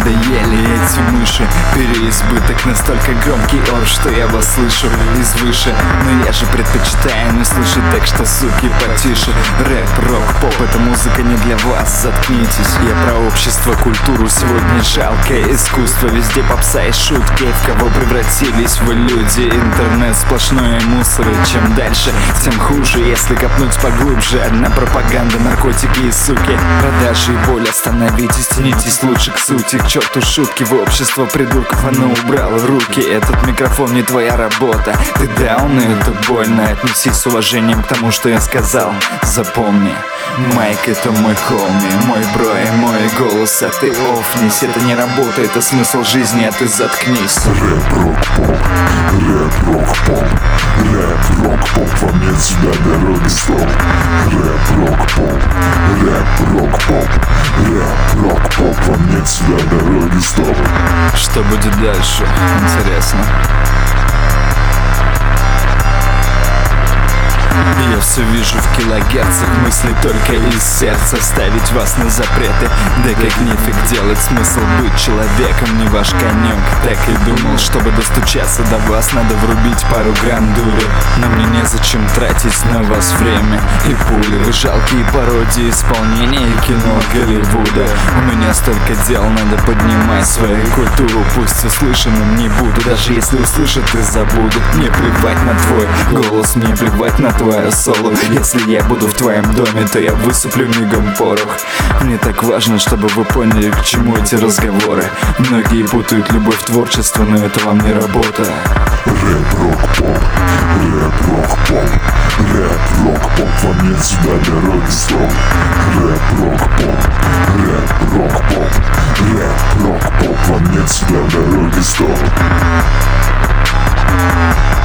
надоели эти мыши. Переизбыток настолько громкий ор, что я вас слышу из выше. Но я же предпочитаю не слышать, так что, суки, потише. Рэп, рок, поп — это музыка не для вас, заткнитесь. Я про общество, культуру, сегодня жалкое искусство. Везде попса и шутки, в кого превратились вы люди. Интернет сплошное мусор, и чем дальше, тем хуже. Если копнуть поглубже, одна пропаганда, наркотики и суки. Продажи и боль, остановитесь, тянитесь лучше к сути. К черту шутки, в общество придурков оно убрало руки. Этот микрофон не твоя работа, ты даун, и это больно. Отнесись с уважением к тому, что я сказал. Запомни, майк — это мой хоми, мой бро и мой голос, а ты офнись. Это не работа, это смысл жизни, а ты заткнись. Рэп, рок, поп, рэп, рок, поп, рэп, рок, поп, вам нет сюда дороги, стоп. Рэп, рок, поп, рэп, рок, поп, рэп, рок, поп, вам нет сюда дороги, стоп. Что будет дальше? Интересно. Я все вижу в килогерцах, мысли только из сердца. Ставить вас на запреты, да как нефиг делать. Смысл быть человеком не ваш конек. Так и думал, чтобы достучаться до вас, надо врубить пару грамм дури. Но мне незачем тратить на вас время и пули. Вы жалкие пародии исполнения кино Голливуда. У меня столько дел, надо поднимать свою культуру. Пусть услышанным не буду, даже если услышат и забудут. Мне плевать на твой голос, мне плевать на твое соло. Если я буду в твоем доме, то я высыплю мигом порох. Мне так важно, чтобы вы поняли, к чему эти разговоры. Многие путают любовь в творчество, но это вам не работа. Рэп, рок, поп, рэп, рок, поп, рэп, рок, поп, вам нет сюда дороги, стоп. Рэп, рок, поп, рэп, рок, поп, рэп, рок, поп, вам нет сюда дороги, стоп.